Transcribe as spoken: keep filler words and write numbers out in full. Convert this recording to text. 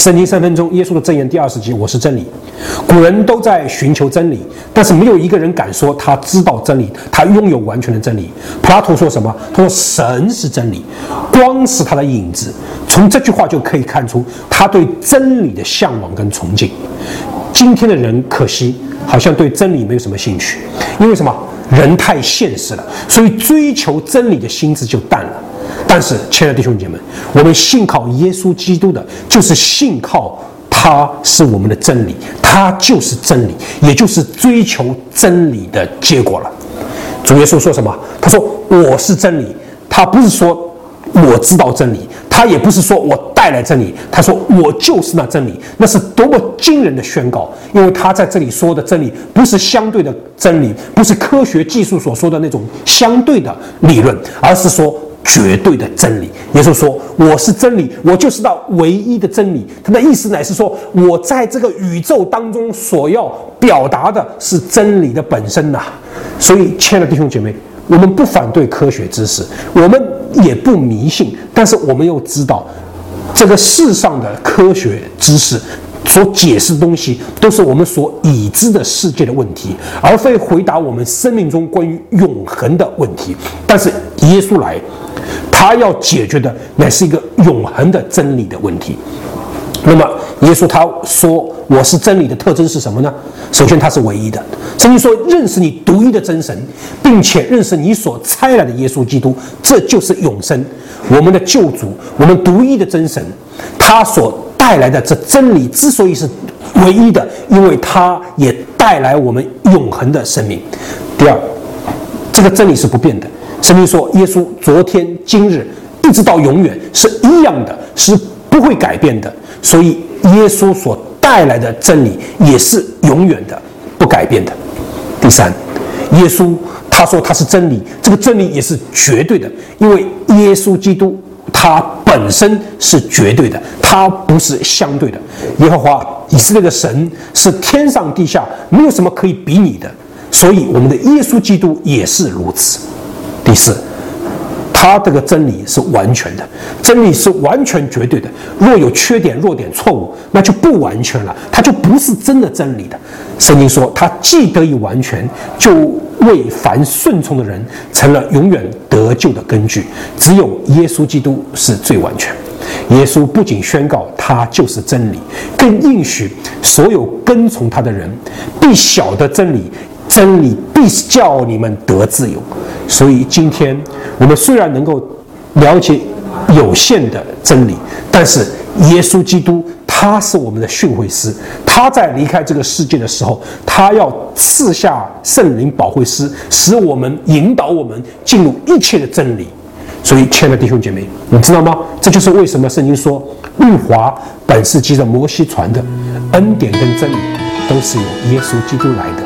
圣经三分钟，耶稣的箴言第二十集，我是真理。古人都在寻求真理，但是没有一个人敢说他知道真理，他拥有完全的真理。柏拉图说什么？他说神是真理，光是他的影子。从这句话就可以看出他对真理的向往跟崇敬。今天的人可惜好像对真理没有什么兴趣，因为什么？人太现实了，所以追求真理的心智就淡了。但是，亲爱的弟兄姐妹，我们信靠耶稣基督的，就是信靠他是我们的真理，他就是真理，也就是追求真理的结果了。主耶稣说什么？他说我是真理，他不是说我知道真理，他也不是说我带来真理，他说我就是那真理。那是多么惊人的宣告！因为他在这里说的真理不是相对的真理，不是科学技术所说的那种相对的理论，而是说绝对的真理。耶稣说我是真理，我就是那唯一的真理。他的意思乃是说，我在这个宇宙当中所要表达的是真理的本身呐、啊。所以，亲爱的弟兄姐妹，我们不反对科学知识，我们也不迷信，但是我们又知道，这个世上的科学知识所解释的东西，都是我们所已知的世界的问题，而非回答我们生命中关于永恒的问题。但是耶稣来，他要解决的乃是一个永恒的真理的问题。那么耶稣他说我是真理的特征是什么呢？首先他是唯一的。圣经说认识你独一的真神，并且认识你所差来的耶稣基督，这就是永生。我们的救主，我们独一的真神，他所带来的这真理之所以是唯一的，因为它也带来我们永恒的生命。第二，这个真理是不变的。圣经说耶稣昨天今日一直到永远是一样的，是不会改变的。所以耶稣所带来的真理也是永远的，不改变的。第三，耶稣他说他是真理，这个真理也是绝对的，因为耶稣基督他本身是绝对的，他不是相对的。耶和华以色列的神是天上地下没有什么可以比拟的，所以我们的耶稣基督也是如此。第四，他这个真理是完全的，真理是完全绝对的。若有缺点、弱点、错误，那就不完全了，它就不是真的真理的。圣经说，他既得以完全，就为凡顺从的人成了永远得救的根据。只有耶稣基督是最完全。耶稣不仅宣告他就是真理，更应许所有跟从他的人必晓得真理，真理必叫你们得自由。所以今天我们虽然能够了解有限的真理，但是耶稣基督他是我们的训诲师，他在离开这个世界的时候，他要赐下圣灵保惠师，使我们引导我们进入一切的真理。所以亲爱的弟兄姐妹，你知道吗？这就是为什么圣经说律法本是藉着摩西传的，恩典跟真理都是由耶稣基督来的。